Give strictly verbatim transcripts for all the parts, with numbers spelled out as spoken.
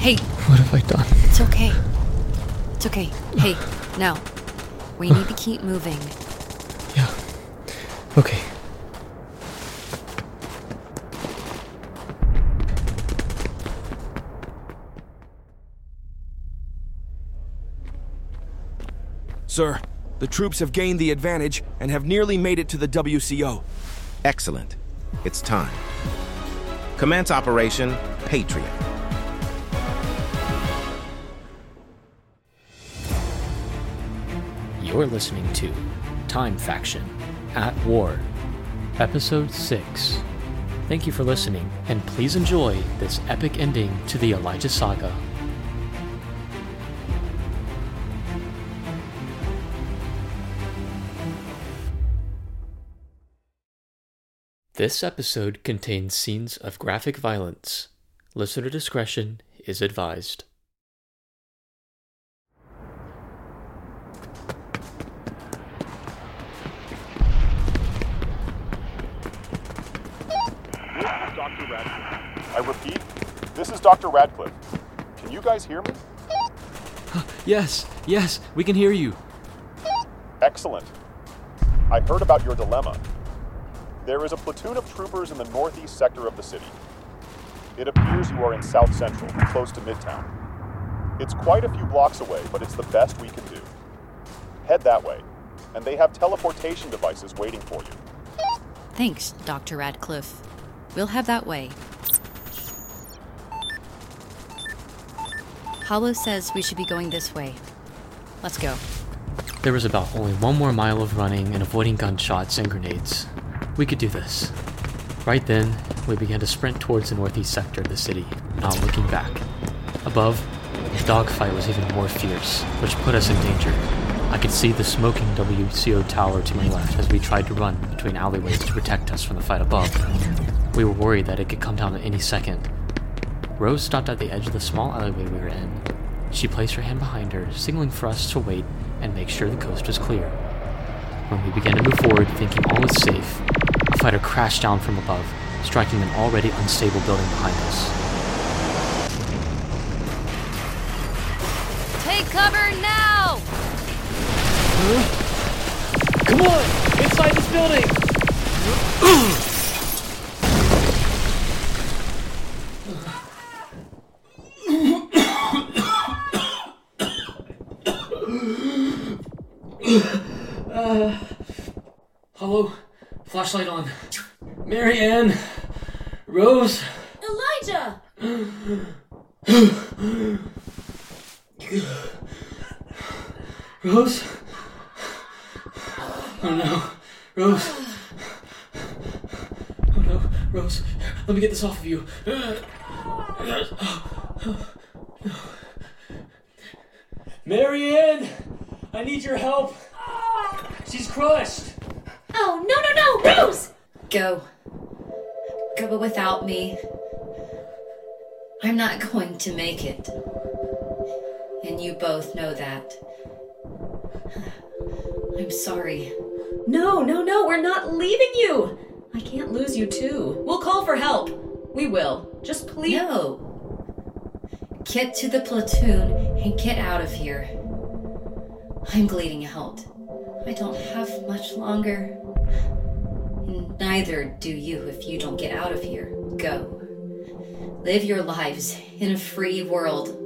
Hey. What have I done? It's okay. It's okay. Hey, now. We need to keep moving. Yeah. Okay. Sir, the troops have gained the advantage and have nearly made it to the W C O. Excellent. It's time. Commence Operation Patriot. You're listening to Time Faction at War, Episode six. Thank you for listening, and please enjoy this epic ending to the Elijah Saga. This episode contains scenes of graphic violence. Listener discretion is advised. Doctor Radcliffe. I repeat, this is Doctor Radcliffe. Can you guys hear me? Yes, yes, we can hear you. Excellent. I heard about your dilemma. There is a platoon of troopers in the northeast sector of the city. It appears you are in South Central, close to Midtown. It's quite a few blocks away, but it's the best we can do. Head that way, and they have teleportation devices waiting for you. Thanks, Doctor Radcliffe. We'll have that way. Hollow says we should be going this way. Let's go. There was about only one more mile of running and avoiding gunshots and grenades. We could do this. Right then, we began to sprint towards the northeast sector of the city, not looking back. Above, the dogfight was even more fierce, which put us in danger. I could see the smoking W C O tower to my left as we tried to run between alleyways to protect us from the fight above. We were worried that it could come down at any second. Rose stopped at the edge of the small alleyway we were in. She placed her hand behind her, signaling for us to wait and make sure the coast was clear. When we began to move forward, thinking all was safe, a fighter crashed down from above, striking an already unstable building behind us. Take cover now! Huh? Come on! Inside this building! uh, hello? Flashlight on. Mary Ann! Rose! Elijah! Rose? Oh no. Rose. Oh no. Rose. Let me get this off of you. Mary Ann! I need your help. She's crushed. Oh, no, no, no! Rose! Go. Go without me. I'm not going to make it. And you both know that. I'm sorry. No, no, no, we're not leaving you! I can't lose you too. We'll call for help. We will. Just please. No. Get to the platoon and get out of here. I'm bleeding out. I don't have much longer. Neither do you if you don't get out of here. Go. Live your lives in a free world.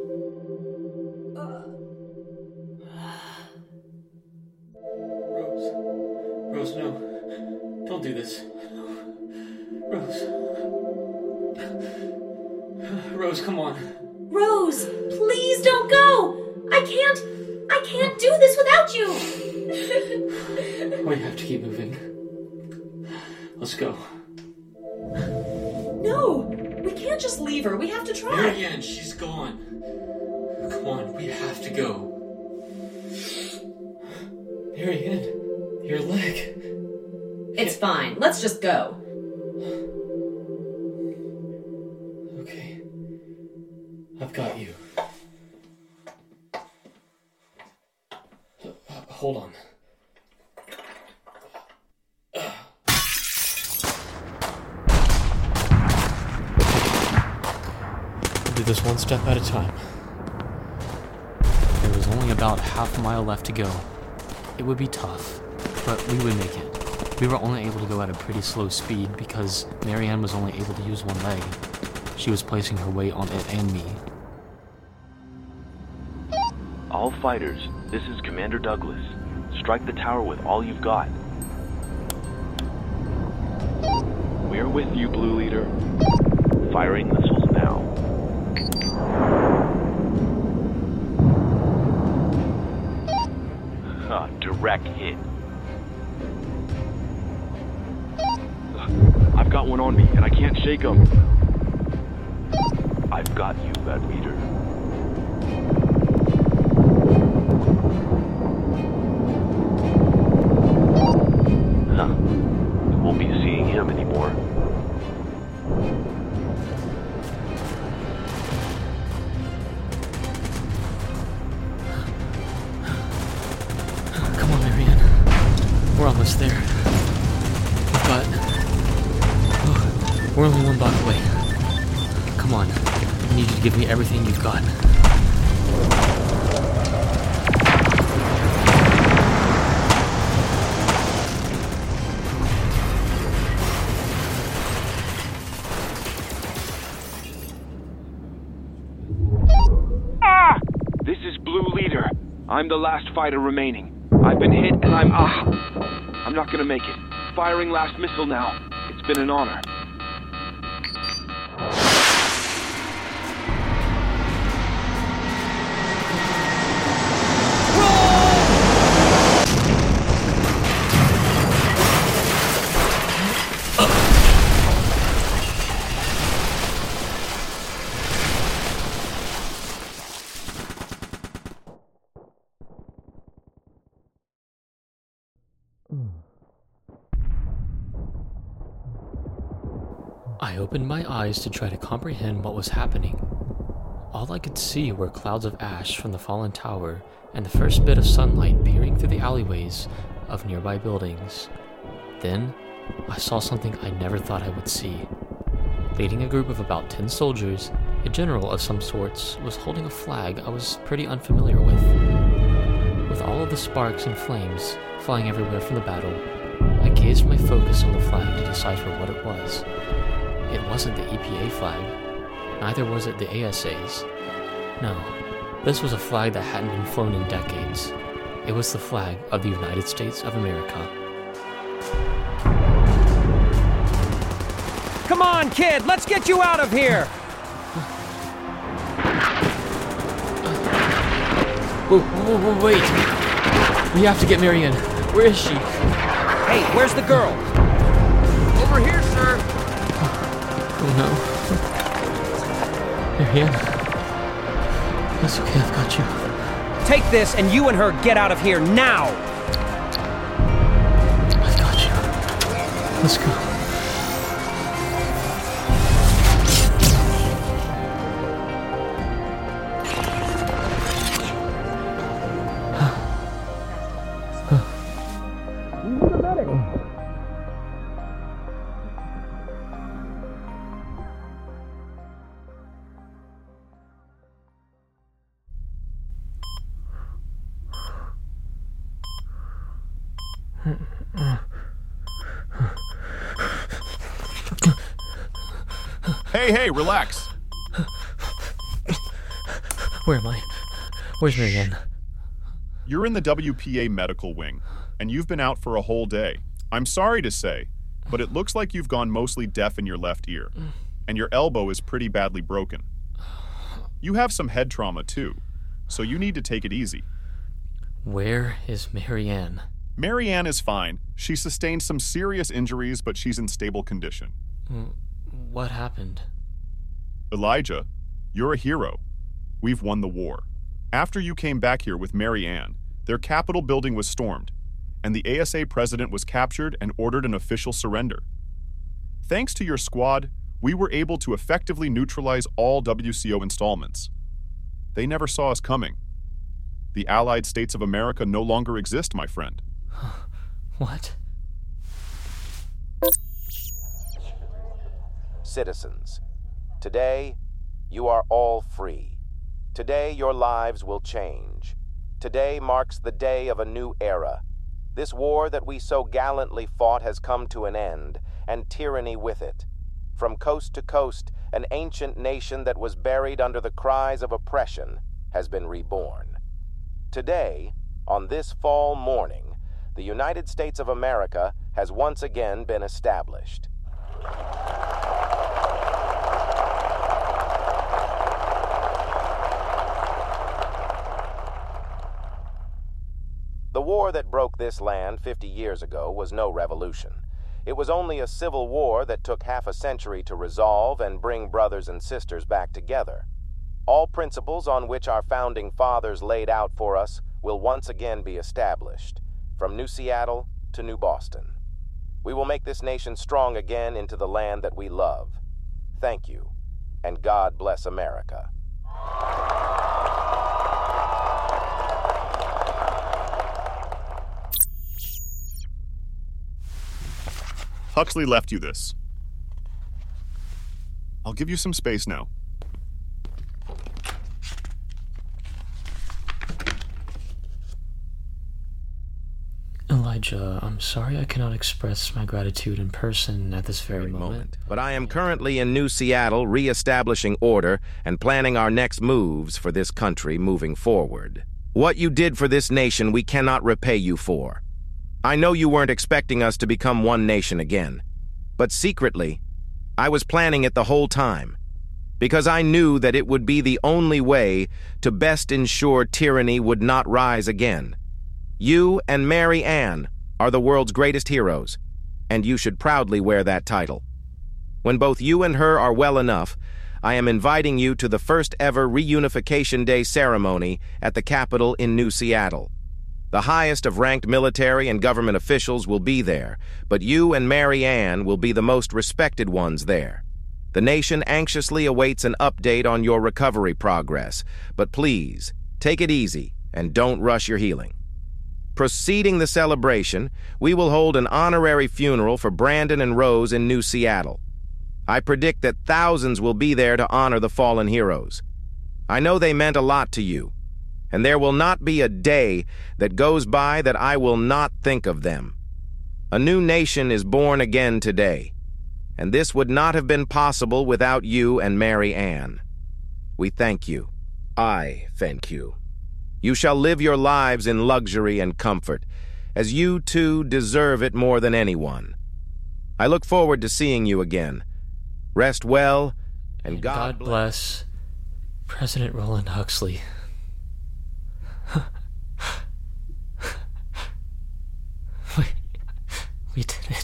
Rose. Rose, no. Don't do this. Rose. Rose, come on. Rose, please don't go! I can't, I can't do this without you! We have to keep moving. Let's go. No, we can't just leave her. We have to try. Mary Ann, she's gone. Come on, we have to go. Mary Ann, your leg. It's fine. Let's just go. Okay. I've got you. Uh, hold on. do this one step at a time. There was only about half a mile left to go. It would be tough, but we would make it. We were only able to go at a pretty slow speed because Marianne was only able to use one leg. She was placing her weight on it and me. All fighters, this is Commander Douglas. Strike the tower with all you've got. We're with you, Blue Leader. Firing missiles now. Ah, direct hit. I've got one on me, and I can't shake him. I've got you, Red Leader. Huh. Won't be seeing him anymore. Come on, Marianne. We're almost there. We've got... Oh, we're only one block away. Come on. I need you to give me everything you've got. Ah! This is Blue Leader. I'm the last fighter remaining. I've been hit and I'm... Ah! I'm not gonna make it. Firing last missile now. It's been an honor. I opened my eyes to try to comprehend what was happening. All I could see were clouds of ash from the fallen tower and the first bit of sunlight peering through the alleyways of nearby buildings. Then, I saw something I never thought I would see. Leading a group of about ten soldiers, a general of some sorts was holding a flag I was pretty unfamiliar with. With all of the sparks and flames flying everywhere from the battle, I gazed my focus on the flag to decipher what it was. It wasn't the E P A flag. Neither was it the A S A's. No, this was a flag that hadn't been flown in decades. It was the flag of the United States of America. Come on, kid, let's get you out of here! Whoa, whoa, whoa, wait! We have to get Marianne. Where is she? Hey, where's the girl? Over here, sir. Oh no. Marianne. That's okay, I've got you. Take this and you and her get out of here now! I've got you. Let's go. Hey, hey, relax. Where am I? Where's Marianne? You're in the W P A medical wing, and you've been out for a whole day. I'm sorry to say, but it looks like you've gone mostly deaf in your left ear, and your elbow is pretty badly broken. You have some head trauma, too, so you need to take it easy. Where is Marianne? Marianne is fine. She sustained some serious injuries, but she's in stable condition. What happened? Elijah, you're a hero. We've won the war. After you came back here with Marianne, their Capitol building was stormed, and the A S A president was captured and ordered an official surrender. Thanks to your squad, we were able to effectively neutralize all W C O installments. They never saw us coming. The Allied States of America no longer exist, my friend. What? Citizens, today, You are all free. Today your lives will change. Today marks the day of a new era. This war that we so gallantly fought has come to an end, and tyranny with it. From coast to coast, an ancient nation that was buried under the cries of oppression has been reborn. Today, on this fall morning, the United States of America has once again been established. The war that broke this land fifty years ago was no revolution. It was only a civil war that took half a century to resolve and bring brothers and sisters back together. All principles on which our founding fathers laid out for us will once again be established, from New Seattle to New Boston. We will make this nation strong again into the land that we love. Thank you, and God bless America. Huxley left you this. I'll give you some space now. Elijah, I'm sorry I cannot express my gratitude in person at this very moment. moment. But I am currently in New Seattle re-establishing order and planning our next moves for this country moving forward. What you did for this nation we cannot repay you for. I know you weren't expecting us to become one nation again, but secretly, I was planning it the whole time, because I knew that it would be the only way to best ensure tyranny would not rise again. You and Mary Ann are the world's greatest heroes, and you should proudly wear that title. When both you and her are well enough, I am inviting you to the first ever Reunification Day ceremony at the Capitol in New Seattle. The highest of ranked military and government officials will be there, but you and Mary Ann will be the most respected ones there. The nation anxiously awaits an update on your recovery progress, but please, take it easy and don't rush your healing. Preceding the celebration, we will hold an honorary funeral for Brandon and Rose in New Seattle. I predict that thousands will be there to honor the fallen heroes. I know they meant a lot to you, and there will not be a day that goes by that I will not think of them. A new nation is born again today, and this would not have been possible without you and Mary Ann. We thank you. I thank you. You shall live your lives in luxury and comfort, as you two deserve it more than anyone. I look forward to seeing you again. Rest well, and, and God, God bless President Roland Huxley. we, we did it.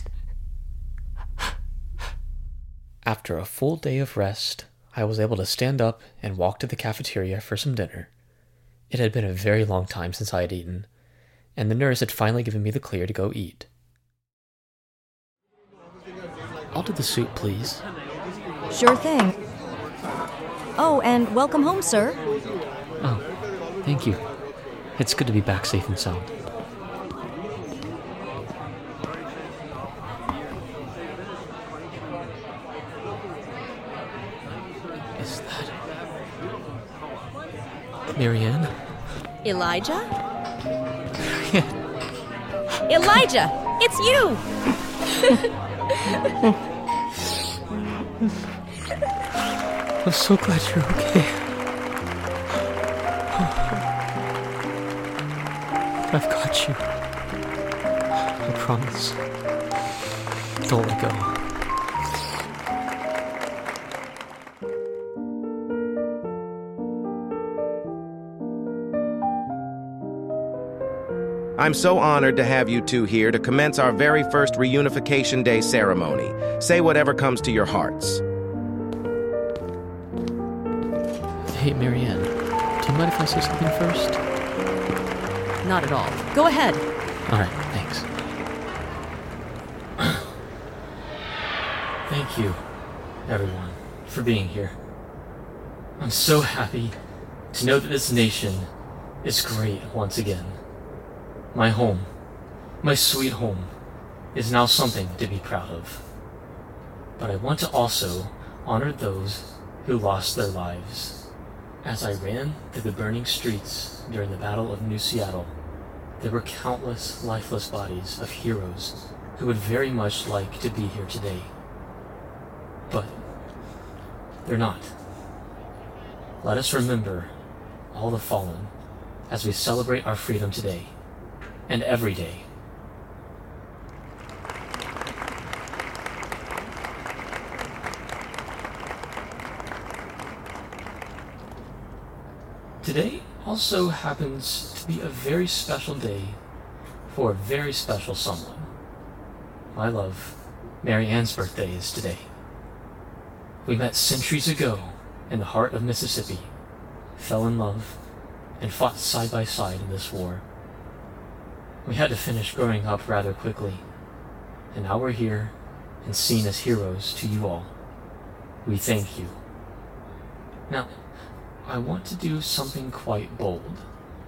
After a full day of rest, I was able to stand up and walk to the cafeteria for some dinner. It had been a very long time since I had eaten, and the nurse had finally given me the clear to go eat. I'll do the soup, please. Sure thing. Oh, and welcome home, sir. Oh, thank you. It's good to be back safe and sound. Is that Mary Ann? Elijah? Yeah. Elijah! It's you! I'm so glad you're okay. I've got you. I promise. Don't let go. I'm so honored to have you two here to commence our very first Reunification Day ceremony. Say whatever comes to your hearts. Hey, Mary Ann, do you mind if I say something first? Not at all. Go ahead. All right, thanks. Thank you, everyone, for being here. I'm so happy to know that this nation is great once again. My home, my sweet home, is now something to be proud of. But I want to also honor those who lost their lives. As I ran through the burning streets during the Battle of New Seattle, there were countless lifeless bodies of heroes who would very much like to be here today. But they're not. Let us remember all the fallen as we celebrate our freedom today and every day. Today also happens to be a very special day for a very special someone. My love, Mary Ann's birthday is today. We met centuries ago in the heart of Mississippi, fell in love, and fought side by side in this war. We had to finish growing up rather quickly, and now we're here and seen as heroes to you all. We thank you. Now, I want to do something quite bold.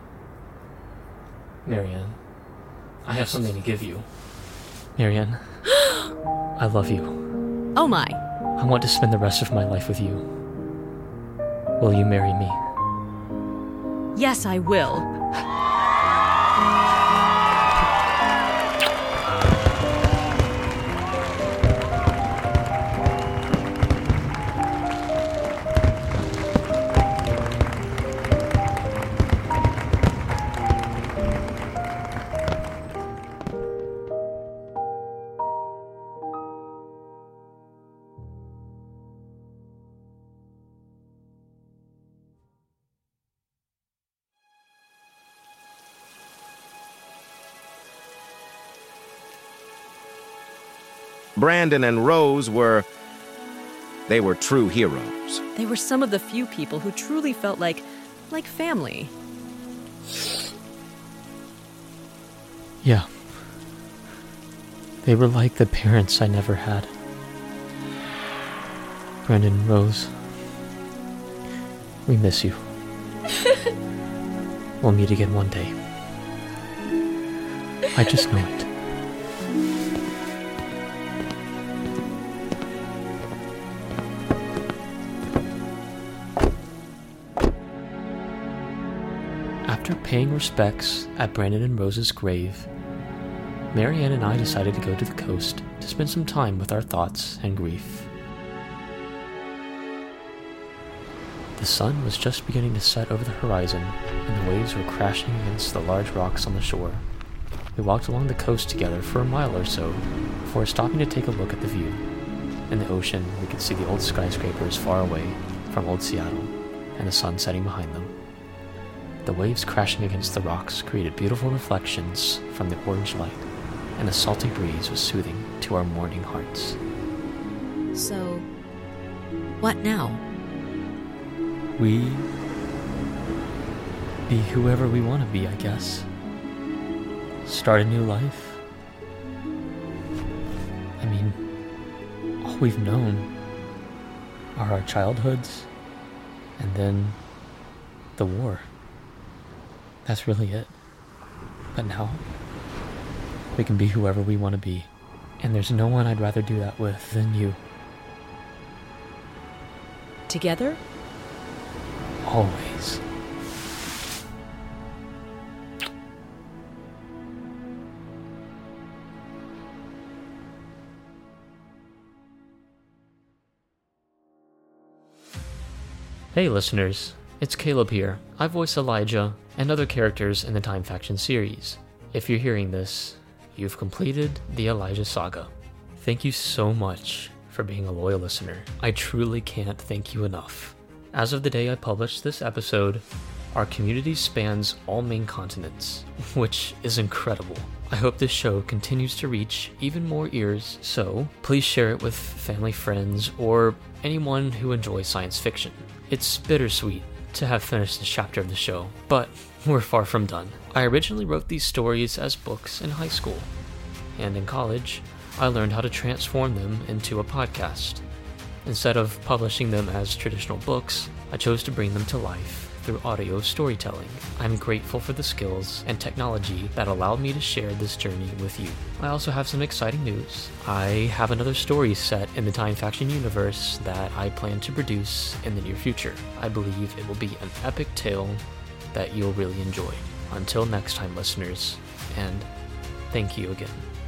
Mary Ann, I have something to give you. Mary Ann, I love you. Oh my. I want to spend the rest of my life with you. Will you marry me? Yes, I will. Brandon and Rose were... they were true heroes. They were some of the few people who truly felt like, like family. Yeah. They were like the parents I never had. Brandon and Rose, we miss you. We'll meet again one day. I just know it. After paying respects at Brandon and Rose's grave, Mary Ann and I decided to go to the coast to spend some time with our thoughts and grief. The sun was just beginning to set over the horizon, and the waves were crashing against the large rocks on the shore. We walked along the coast together for a mile or so before stopping to take a look at the view. In the ocean, we could see the old skyscrapers far away from old Seattle, and the sun setting behind them. The waves crashing against the rocks created beautiful reflections from the orange light, and the salty breeze was soothing to our mourning hearts. So, what now? We... be whoever we want to be, I guess. Start a new life. I mean, all we've known are our childhoods, and then the war. That's really it. But now, we can be whoever we want to be. And there's no one I'd rather do that with than you. Together? Always. Hey listeners, it's Caleb here. I voice Elijah and other characters in the Time Faction series. If you're hearing this, you've completed the Elijah saga. Thank you so much for being a loyal listener. I truly can't thank you enough. As of the day I published this episode, our community spans all main continents, which is incredible. I hope this show continues to reach even more ears, so please share it with family, friends, or anyone who enjoys science fiction. It's bittersweet to have finished this chapter of the show, but we're far from done. I originally wrote these stories as books in high school, and in college, I learned how to transform them into a podcast. Instead of publishing them as traditional books, I chose to bring them to life through audio storytelling. I'm grateful for the skills and technology that allowed me to share this journey with you. I also have some exciting news. I have another story set in the Time Faction universe that I plan to produce in the near future. I believe it will be an epic tale that you'll really enjoy. Until next time, listeners, and thank you again.